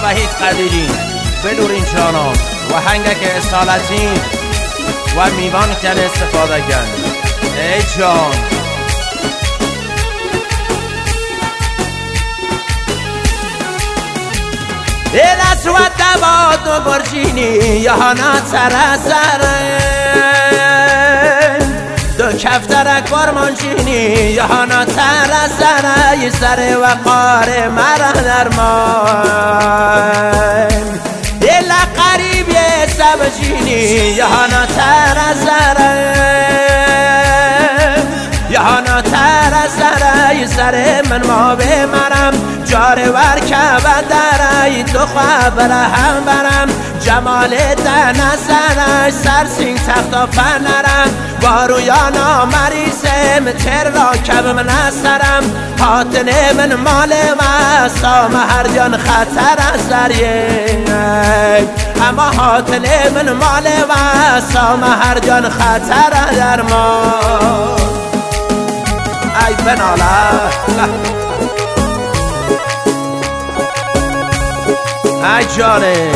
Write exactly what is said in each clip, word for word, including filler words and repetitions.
وحید قدیری بدورین چانم و هنگک اصالتین و میوان کن استفاده کن ای جان ایلت و دواد و برجینی یهانا سر سره دو کفترک برمانجینی یهانا تر سره سر و قاره مرا درمان ایلا قریبی سبجینی یهانا تر سره یهانا تر سره سر من ما بمرم جاره ور که و درای تو خبر هم برم جمال دن سرش سر سینگ تخت و فنرم بارویانا مریسم تر را کب من سرم حاطن من مال وستام هر جان خطر از دریه اما حاطن من مال وستام هر جان خطر در ما ای بناله ای جانه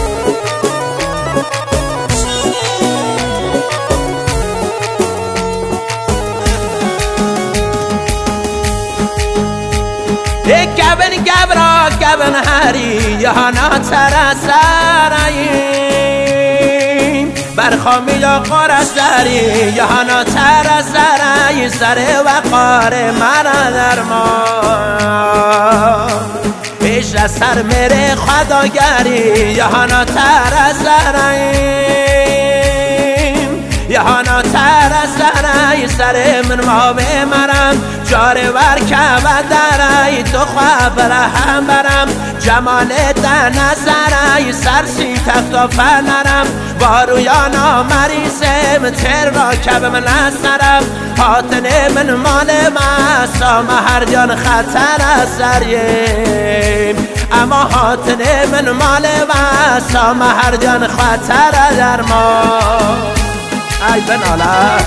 ای گبن گبرا گبن هری یهانا تر سراییم برخامی یا قرص داری یهانا تر سرایی سر و قاره مرا درمان پیش از سر میره خداگری یهانا تر سراییم یهانا تر سرایی سر من ما بمرم جاره ور که و درای تو خبر هم برم جمال دن سرای سر سی تخت و فنرم بارویانا مریسم تر را کب من سرم حاطن من مال مستام هر جان خطر از سریم اما حاطن من مال مستام هر جان خطر در ما ای بناله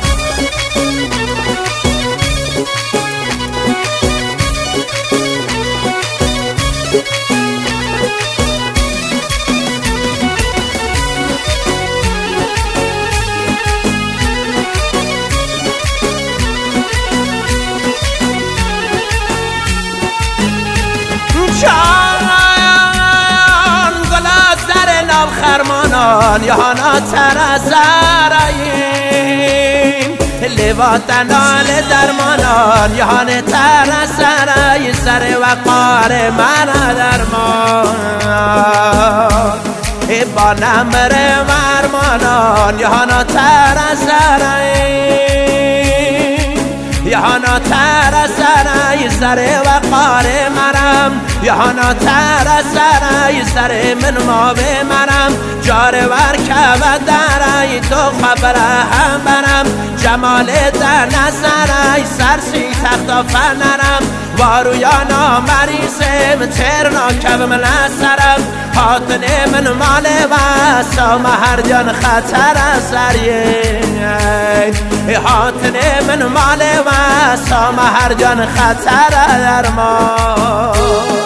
جان گلا زر نام خرمانان یهانا تر سراییم لواتنال درمانان یهانا تر سرای سر و قاره مرا درمان با نمر مرمانان یهانا تر سراییم یهانا تر سرای سر و قاره مرم یهانا تر سرای سر من ما بمرم جاره ور که و درای تو خبر هم برم جمال دن سرای سر سی تخت و فنرم وارویانا مریسم ترنا کب من سرم حاطن من مال وستام هر جان خطر از سریه حاطن من مال وستام هر جان خطر در ما